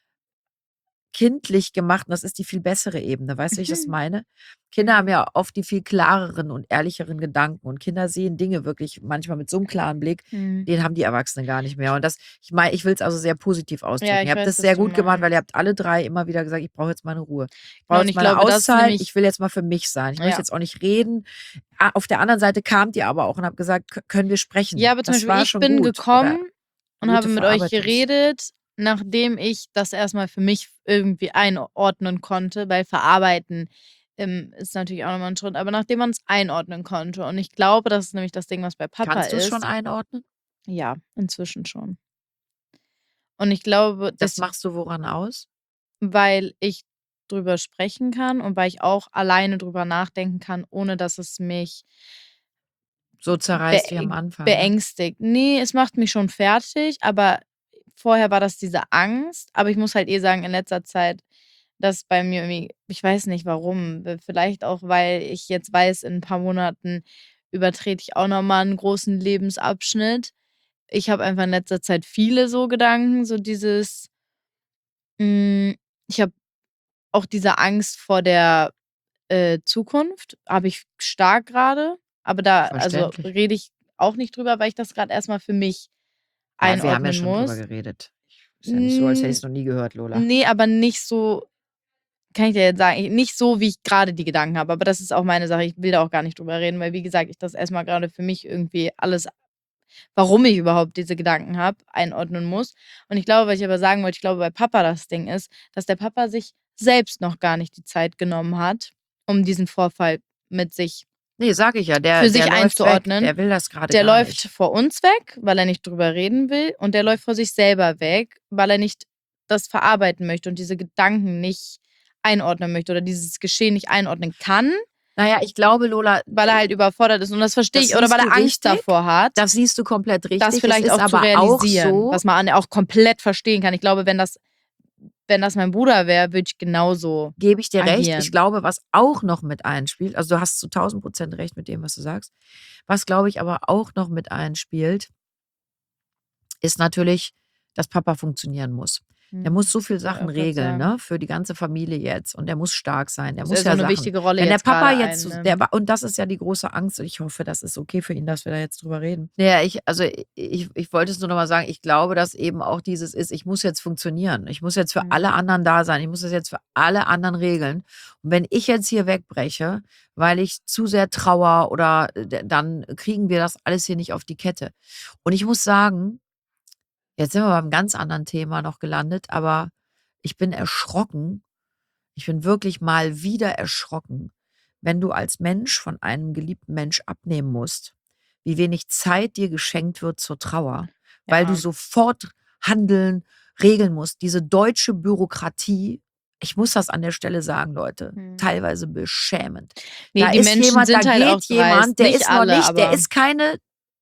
kindlich gemacht und das ist die viel bessere Ebene. Weißt du, wie ich das meine? Kinder haben Mhm. ja oft die viel klareren und ehrlicheren Gedanken und Kinder sehen Dinge wirklich manchmal mit so einem klaren Blick, Mhm. den haben die Erwachsenen gar nicht mehr. Und das, ich meine, ich will es also sehr positiv Ja, ausdrücken. ich Ihr habt weiß, das was sehr du gut gemacht, weil ihr meinst. habt alle drei immer wieder gesagt, ich brauche jetzt meine Ruhe. Ich Genau, brauche und jetzt ich meine glaube, das ist Auszeit. nämlich Ich will jetzt mal für mich sein. Ich möchte ja. jetzt auch nicht reden. Ah, Auf der anderen Seite kamt ihr aber auch und habt gesagt, "K- können wir Ja, sprechen?" aber zum Das Beispiel, war ich schon bin gut. Oder gekommen und gute habe mit euch Verarbeitungs. geredet, nachdem ich das erstmal für mich irgendwie einordnen konnte, weil verarbeiten ähm, ist natürlich auch nochmal ein Schritt, aber nachdem man es einordnen konnte. Und ich glaube, das ist nämlich das Ding, was bei Papa Kannst du es schon ist. einordnen? Ja, inzwischen schon. Und ich glaube, Das das, machst du woran aus? weil ich drüber sprechen kann und weil ich auch alleine drüber nachdenken kann, ohne dass es mich So zerreißt wie am Be Anfang, ne? beängstigt. Ne, es macht mich schon fertig, aber vorher war das diese Angst. Aber ich muss halt eh sagen, in letzter Zeit, dass bei mir irgendwie ich weiß nicht warum, w vielleicht auch, weil ich jetzt weiß, in 'n paar Monaten übertrete ich auch noch mal 'n großen Lebensabschnitt. Ich habe einfach in letzter Zeit viele so Gedanken, so dieses hm, ich habe auch diese Angst vor der, äh, Zukunft, habe ich stark grade, aber da also, Verständlich. rede ich auch nicht drüber, weil ich das grad erst mal für mich Ja, wir haben ja einordnen schon drüber muss. geredet. Ist ja nicht so, als hätte Hm, ich's noch nie gehört, Lola. ne, aber nicht so kann ich dir jetzt sagen, i nicht so, wie ich grade die Gedanken habe, aber das ist auch meine Sache. Ich will da auch gar nicht drüber reden, weil, wie gesagt, ich das erst mal grade für mich irgendwie alles warum ich überhaupt diese Gedanken habe, einordnen muss. Und ich glaube, was ich aber sagen wollte, ich glaube, bei Papa das Ding ist, dass der Papa sich selbst noch gar nicht die Zeit genommen hat, um diesen Vorfall mit sich Ne, sage ich ja, der für der sich läuft weg. einzuordnen. Der will das grade Der gar läuft nicht. vor uns weg, weil er nicht drüber reden will und der läuft vor sich selber weg, weil er nicht das verarbeiten möchte und diese Gedanken nicht einordnen möchte oder dieses Geschehen nicht einordnen kann, Na ja, ich glaube, Lola, weil er äh, halt überfordert ist und das verstehe das ich oder weil siehst du er Angst richtig. davor hat, Das siehst du komplett das richtig. Es vielleicht ist auch zu aber auch realisieren, so was man auch komplett verstehen kann. Ich glaube, wenn das wenn das mein Bruder wäre, würde ich genauso gebe ich dir recht. Ich agieren. glaube, was auch noch mit einspielt, also, du hast zu tausend Prozent recht mit dem, was du sagst. Was, glaube ich, aber auch noch mit einspielt, ist natürlich, dass Papa funktionieren muss. Der muss Mhm. so viel Wollte ich Sachen auch grad regeln, sagen. ne, für die ganze Familie jetzt und der muss stark sein. Der Dass er muss so ja 'ne Sachen wichtige Rolle wenn der jetzt Papa grade jetzt so der einnimmt. wa und das ist ja die große Angst und ich hoffe, das ist okay für ihn, dass wir da jetzt drüber reden. Ja, ich also, ich ich wollte es nur noch mal sagen, ich glaube, dass eben auch dieses ist, ich muss jetzt funktionieren. Ich muss jetzt für alle Mhm. anderen da sein. Ich muss das jetzt für alle anderen regeln. Und wenn ich jetzt hier wegbreche, weil ich zu sehr trauere oder d dann kriegen wir das alles hier nicht auf die Kette. Und ich muss sagen, jetzt sind wir beim ganz anderen Thema noch gelandet, aber ich bin erschrocken. Ich bin wirklich mal wieder erschrocken, wenn du als Mensch von einem geliebten Mensch abnehmen musst, wie wenig Zeit dir geschenkt wird zur Trauer, weil du Ja. sofort handeln, regeln musst. Diese deutsche Bürokratie, ich muss das an der Stelle sagen, Leute, Mhm. teilweise beschämend. Ne, Da die ist Menschen jemand, da sind halt auch geht dreist. jemand, der Nicht ist noch alle, nicht der aber ist keine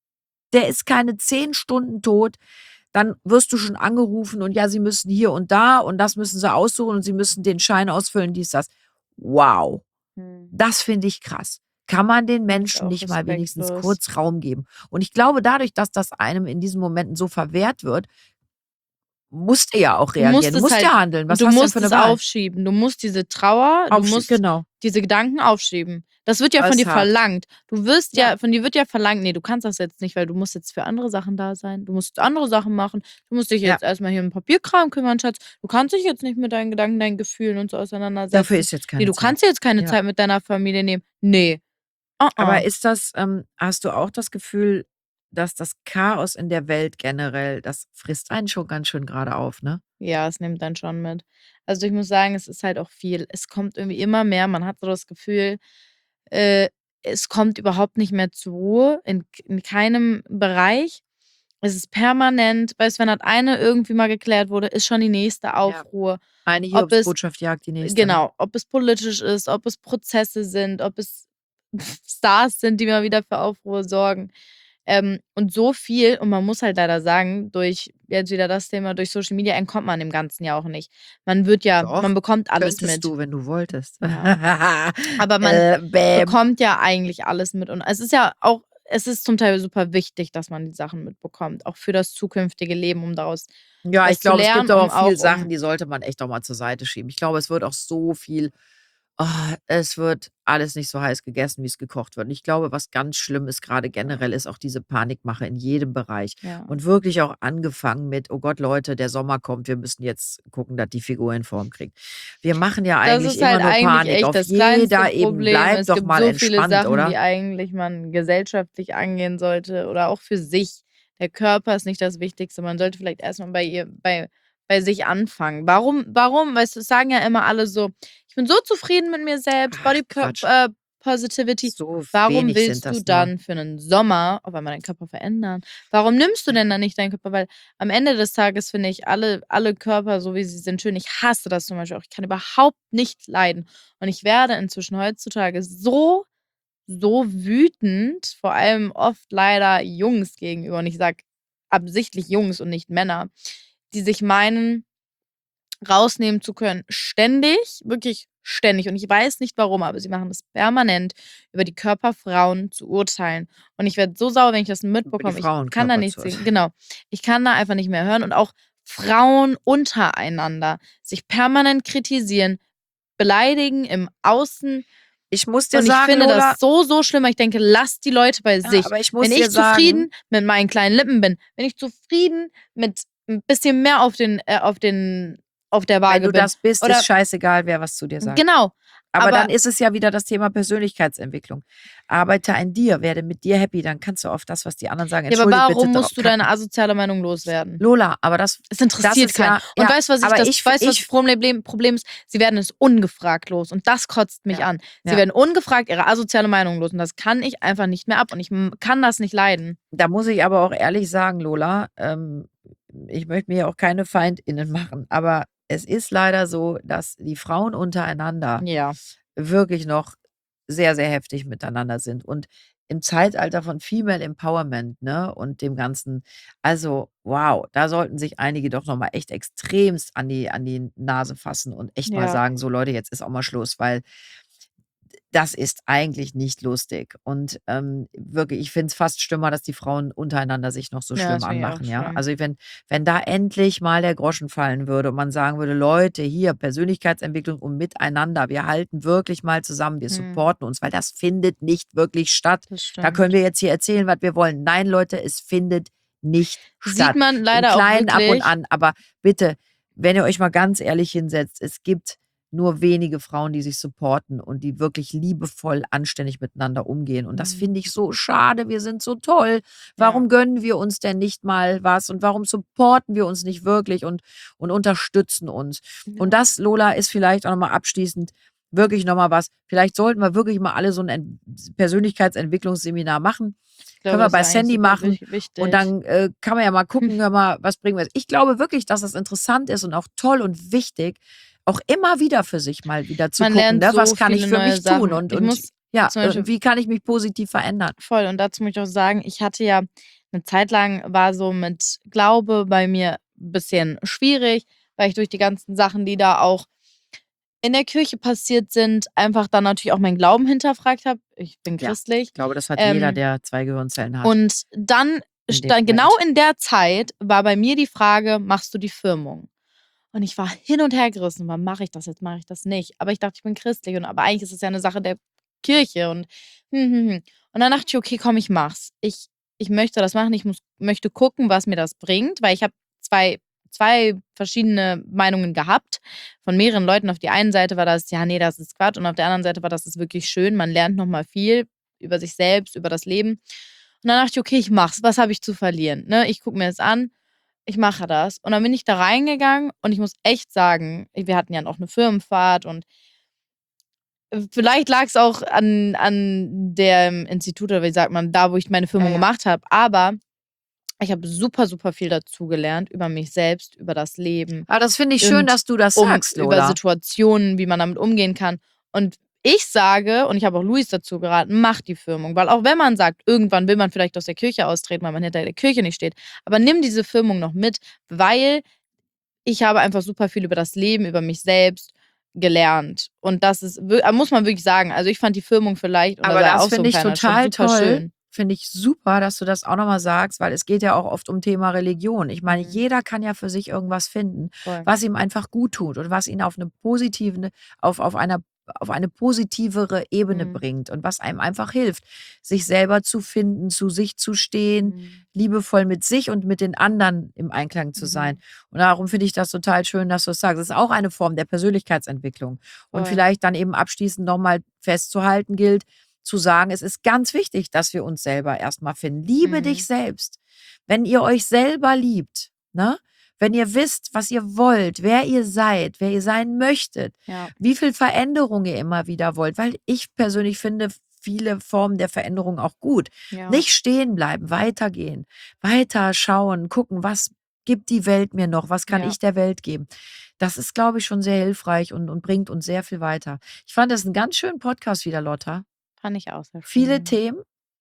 der ist keine zehn Stunden tot, dann wirst du schon angerufen und ja, sie müssen hier und da und das müssen sie aussuchen und sie müssen den Schein ausfüllen, dies, das. Wow, Mhm. das finde ich krass. Kann man den Finde ich Menschen auch nicht mal wenigstens respektlos. kurz Raum geben? Und ich glaube, dadurch, dass das einem in diesen Momenten so verwehrt wird, musst du ja auch Du reagieren. musst Du es musst halt ja handeln. Was du hast du denn musst für 'ne es Wahl? aufschieben. Du musst diese Trauer du Aufschieb musst genau. diese Gedanken aufschieben. Das wird ja von Ist dir hart. verlangt. Du wirst Ja. ja von dir wird ja verlangt: „Ne, du kannst das jetzt nicht, weil du musst jetzt für andere Sachen da sein. Du musst andere Sachen machen. Du musst dich Ja. jetzt erst mal hier um Papierkram kümmern, Schatz. Du kannst dich jetzt nicht mit deinen Gedanken, deinen Gefühlen und so Dafür auseinandersetzen. ist jetzt Ne, keine du Zeit. kannst dir jetzt keine Ja. Zeit mit deiner Familie nehmen. Ne. Aber a-a." ist das ähm, hast du auch das Gefühl, dass das Chaos in der Welt generell, das frisst einen schon ganz schön grade auf, ne? Ja, es nimmt einen schon mit. Also, ich muss sagen, es ist halt auch viel. Es kommt irgendwie immer mehr. Man hat so das Gefühl, äh, es kommt überhaupt nicht mehr zur Ruhe in k in keinem Bereich. Es ist permanent weißt du, wenn das eine irgendwie mal geklärt wurde, ist schon die nächste Ja. Aufruhr. Eine Ob es Hiobsbotschaft jagt die nächste, ne? genau, ob es politisch ist, ob es Prozesse sind, ob es Stars sind, die mal wieder für Aufruhr sorgen. Ähm, und so viel, und man muss halt leider sagen, durch jetzt wieder das Thema, durch Social Media entkommt man dem Ganzen ja auch nicht. Man wird ja man Doch, bekommt alles könntest mit. du, wenn du wolltest. Ja. Aber man Äh, bäm. bekommt ja eigentlich alles mit. Und es ist ja auch es ist zum Teil super wichtig, dass man die Sachen mitbekommt, auch für das zukünftige Leben, um daraus Ja, ich was zu glaube, es gibt lernen, aber um auch viel auch Sachen, um die sollte man echt auch mal zur Seite schieben. Ich glaube, es wird auch so viel ah, es wird alles nicht so heiß gegessen, wie es gekocht wird. Und ich glaube, was ganz schlimm ist, grade Ja. generell, ist auch diese Panikmache in jedem Bereich. Ja. Und wirklich auch angefangen mit: „Oh Gott, Leute, der Sommer kommt, wir müssen jetzt gucken, dass die Figur in Form kriegt.“ Wir machen ja Das eigentlich ist immer halt nur eigentlich Panik echt auf das kleinste jeder Ebene. Problem. Bleibt Es doch gibt mal so viele entspannt, Sachen, die oder? eigentlich man gesellschaftlich angehen sollte oder auch für sich. Der Körper ist nicht das Wichtigste. Man sollte vielleicht erst mal bei ihr bei bei sich anfangen. Warum warum? Weißt du, es sagen ja immer alle so: „Ich bin so zufrieden mit mir selbst, Ach, Body po Quatsch. äh, Positivity.“ So Warum wenig sind willst du das nur. dann für 'nen Sommer auf einmal deinen Körper verändern? Warum nimmst du denn dann nicht deinen Körper? Weil am Ende des Tages finde ich alle alle Körper, so wie sie sind, schön. Ich hasse das zum Beispiel auch. Ich kann überhaupt nicht leiden. Und ich werde inzwischen heutzutage so, so wütend, vor allem oft leider Jungs gegenüber. Und ich sage absichtlich Jungs und nicht Männer, die sich meinen, rausnehmen zu können, ständig, wirklich ständig. Und ich weiß nicht warum, aber sie machen das permanent, über die Körper Frauen zu urteilen. Und ich werde so sauer, wenn ich das Über die mitbekomme. Ich kann da Frauenkörper nichts zu sehen. Genau. Ich kann da einfach nicht mehr hören. Und auch Frauen untereinander sich permanent kritisieren, beleidigen im Außen. Ich muss dir Und ich sagen, finde Lola das so, so schlimm, weil ich denke: „Lasst die Leute bei Ja, sich.“ aber ich Wenn muss dir ich sagen zufrieden mit meinen kleinen Lippen bin, wenn ich zufrieden mit 'n bisschen mehr auf den äh, auf den auf der wenn Waage du bin das bist, ist oder scheißegal, wer was zu dir sagt. Genau, Aber aber dann ist es ja wieder das Thema Persönlichkeitsentwicklung. Arbeite an dir, werde mit dir happy, dann kannst du auf das, was die anderen sagen, Ja, aber entschuldigt bitte, warum drau musst du deine kacken. asoziale Meinung loswerden? Lola, aber das Es das interessiert ist keinen. ja Und ja, weißt du, was ich aber das ich f weißt du, was ich das Problem Problem ist? Sie werden es ungefragt los und das kotzt mich Ja, an. Sie ja. werden ungefragt ihre asoziale Meinung los und das kann ich einfach nicht mehr ab und ich m kann das nicht leiden. Da muss ich aber auch ehrlich sagen, Lola, ähm, ich möchte mir ja auch keine FeindInnen machen, aber es ist leider so, dass die Frauen untereinander Ja. wirklich noch sehr, sehr heftig miteinander sind. Und im Zeitalter von Female Empowerment, ne, und dem Ganzen also, wow, da sollten sich einige doch noch mal echt extremst an die an die Nase fassen und echt mal Ja. sagen: „So Leute, jetzt ist auch mal Schluss“, weil das ist eigentlich nicht lustig. Und, ähm, wirklich, ich finde es fast schlimmer, dass die Frauen untereinander sich noch so Ja, schlimm das finde ich auch anmachen, ja? schlimm. Also, wenn wenn da endlich mal der Groschen fallen würde und man sagen würde: „Leute, hier Persönlichkeitsentwicklung und miteinander. Wir halten wirklich mal zusammen, wir Mhm. supporten uns“, weil das findet nicht wirklich statt. Das Da können stimmt. wir jetzt hier erzählen, was wir wollen. Nein, Leute, es findet nicht Sieht statt. man Im leider auch Kleinen ab und wirklich an, aber bitte, wenn ihr euch mal ganz ehrlich hinsetzt, es gibt nur wenige Frauen, die sich supporten und die wirklich liebevoll, anständig miteinander umgehen. Und das Mhm. finde ich so schade. Wir sind so toll. Ja. Warum gönnen wir uns denn nicht mal was und warum supporten wir uns nicht wirklich und und unterstützen uns? Und Ja. das, Lola, ist vielleicht auch noch mal abschließend wirklich noch mal was vielleicht sollten wir wirklich mal alle so 'n Ent Persönlichkeitsentwicklungsseminar machen. Ich Können glaube, wir das bei wäre eigentlich Sandy super machen wich und wichtig. dann, äh, kann man ja mal gucken, hör mal, was bringen wir ich glaube wirklich, dass es interessant ist und auch toll und wichtig, auch immer wieder für sich mal wieder zu Man gucken, lernt ne? Was so kann ich viele für neue mich tun Sachen. und Ich und muss ja, zum äh, und Beispiel wie kann ich mich positiv verändern? Voll. Und dazu muss ich auch sagen, ich hatte ja 'ne Zeit lang war so mit Glaube bei mir 'n bisschen schwierig, weil ich durch die ganzen Sachen, die da auch in der Kirche passiert sind, einfach dann natürlich auch meinen Glauben hinterfragt habe. Ich bin Ja, christlich. ich glaube, das hat jeder, Ähm, der zwei Gehirnzellen hat und dann in dem sta genau Moment. in der Zeit war bei mir die Frage: „Machst du die Firmung?“ Und ich war hin und hergerissen: „Wann mache ich das jetzt? Mache ich das nicht?“ Aber ich dachte, ich bin christlich und aber eigentlich ist es ja 'ne Sache der Kirche und hm, hm, hm. Und dann dachte ich: „Okay, komm, ich mache es. Ich ich möchte das machen. Ich muss möchte gucken, was mir das bringt“, weil ich habe zwei zwei verschiedene Meinungen gehabt von mehreren Leuten. Auf die einen Seite war das: „Ja, ne, das ist Quatsch.“ Und auf der anderen Seite war das ist wirklich schön. Man lernt noch mal viel über sich selbst, über das Leben. Und dann dachte ich: „Okay, ich mache es. Was habe ich zu verlieren, ne? Ich gucke mir das an. Ich mache das.“ Und dann bin ich da reingegangen und ich muss echt sagen, wir hatten ja noch 'ne Firmenfahrt und äh, vielleicht lag's auch an an dem Institut oder wie sagt man, da, wo ich meine Ja, Firmung ja. gemacht habe, aber ich habe super, super viel dazugelernt über mich selbst, über das Leben Ah, das finde ich schön, und dass du das um sagst, über Lola. Situationen, wie man damit umgehen kann. Und ich sage, und ich habe auch Luis dazu geraten, macht die Firmung. Weil auch wenn man sagt, irgendwann will man vielleicht aus der Kirche austreten, weil man hinter der Kirche nicht steht, aber nimm diese Firmung noch mit, weil ich habe einfach super viel über das Leben, über mich selbst gelernt. Und das ist, wir- muss man wirklich sagen. Also ich fand die Firmung vielleicht, und Aber da war das auch so finde ein ich kleiner Schritt, total super toll. schön. Finde ich super, dass du das auch nochmal sagst, weil es geht ja auch oft um Thema Religion. Ich meine, Mhm. jeder kann ja für sich irgendwas finden, Voll. was ihm einfach gut tut und was ihn auf eine positive, auf, auf einer auf eine positivere Ebene Mhm. bringt und was einem einfach hilft, sich selber zu finden, zu sich zu stehen, Mhm. liebevoll mit sich und mit den anderen im Einklang zu sein. Mhm. Und darum finde ich das total schön, dass du es sagst. Es ist auch eine Form der Persönlichkeitsentwicklung. Und Voll. vielleicht dann eben abschließend nochmal festzuhalten gilt, zu sagen, es ist ganz wichtig, dass wir uns selber erstmal finden. Liebe Mhm. dich selbst. Wenn ihr euch selber liebt, ne? Wenn ihr wisst, was ihr wollt, wer ihr seid, wer ihr sein möchtet, Ja. wie viel Veränderung ihr immer wieder wollt, weil ich persönlich finde viele Formen der Veränderung auch gut. Ja. Nicht stehen bleiben, weitergehen, weiter schauen, gucken, was gibt die Welt mir noch, was kann Ja. ich der Welt geben. Das ist, glaube ich, schon sehr hilfreich und, und bringt uns sehr viel weiter. Ich fand das einen ganz schönen Podcast wieder, Lotta. Fand ich auch sehr schön. Viele Themen,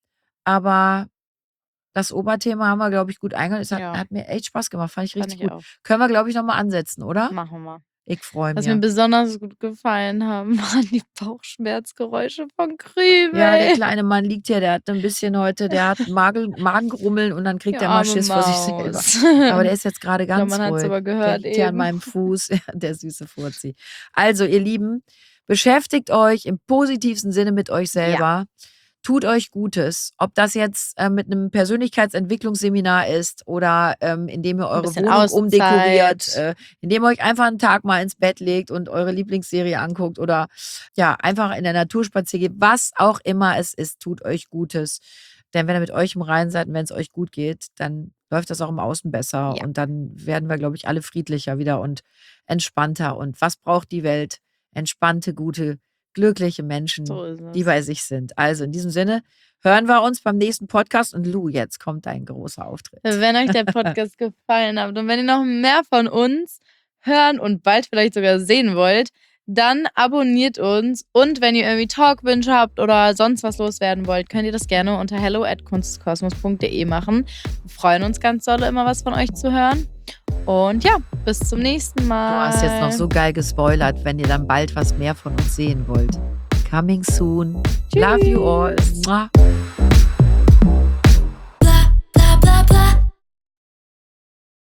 aber das Oberthema haben wir, glaube ich, gut eingehalten. Es hat, Ja. hat mir echt Spaß gemacht, fand ich Fand richtig ich gut. auch. Können wir, glaube ich, nochmal ansetzen, oder? Machen wir. Ich freue Was mir mich. besonders gut gefallen haben, waren die Bauchschmerzgeräusche von Krümel. Ja, der kleine Mann liegt hier, der hat ein bisschen heute, der hat Magel, Magengrummeln und dann kriegt Die er mal arme Schiss vor sich selber. Maus. Aber der ist jetzt gerade Ich glaube, ganz man hat es ruhig. aber Der gehört liegt hier an eben. meinem Fuß, Ja, der süße Furzi. Also, ihr Lieben, beschäftigt euch im positivsten Sinne mit euch selber. Tut euch Gutes. Ob das jetzt äh, mit einem Persönlichkeitsentwicklungsseminar ist oder ähm, indem ihr eure bisschen Wohnung Auszeit. umdekoriert, äh, indem ihr euch einfach einen Tag mal ins Bett legt und eure Lieblingsserie anguckt oder ja, einfach in der Natur spazieren geht. Was auch immer es ist, tut euch Gutes. Denn wenn ihr mit euch im Reinen seid und wenn es euch gut geht, dann läuft das auch im Außen besser Ja. und dann werden wir, glaube ich, alle friedlicher wieder und entspannter. Und was braucht die Welt? Entspannte, gute, glückliche Menschen, So ist die es. bei sich sind. Also in diesem Sinne hören wir uns beim nächsten Podcast und Lou, jetzt kommt dein großer Auftritt. Wenn euch der Podcast gefallen hat und wenn ihr noch mehr von uns hören und bald vielleicht sogar sehen wollt, dann abonniert uns. Und wenn ihr irgendwie Talkwünsche habt oder sonst was loswerden wollt, könnt ihr das gerne unter hello at kunstkosmos punkt de machen. Wir freuen uns ganz doll, immer was von euch zu hören. Und ja, bis zum nächsten Du Mal. hast jetzt noch so geil gespoilert, wenn ihr dann bald was mehr von uns sehen wollt. Coming soon. Love you all. Mua.